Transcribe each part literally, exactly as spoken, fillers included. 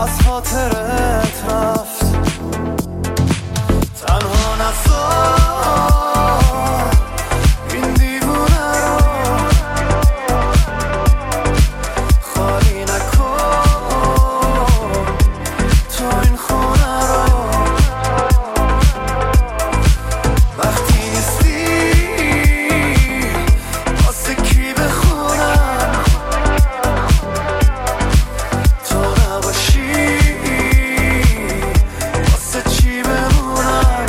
از خاطرت رفت. تنها نذار این دیوونه رو خالی نکن تو این خونه رو. وقتی نیستی واسه کی بخونم، تو نباشی واسه چی بمونم.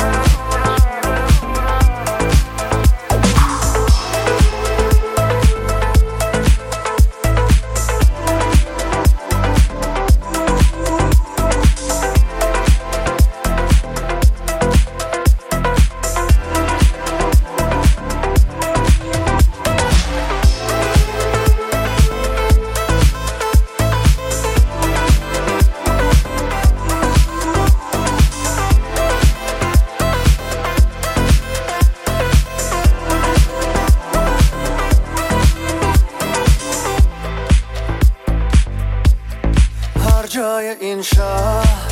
هر جای این شهر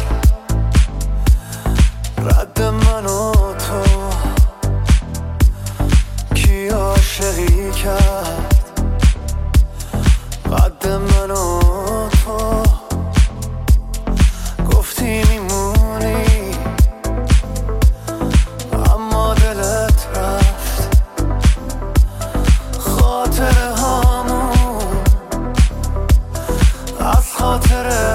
رد من و تو، کی عاشقی کرد قد من و تو. گفتی میمونی اما دلت رفت. خاطره هامون از خاطره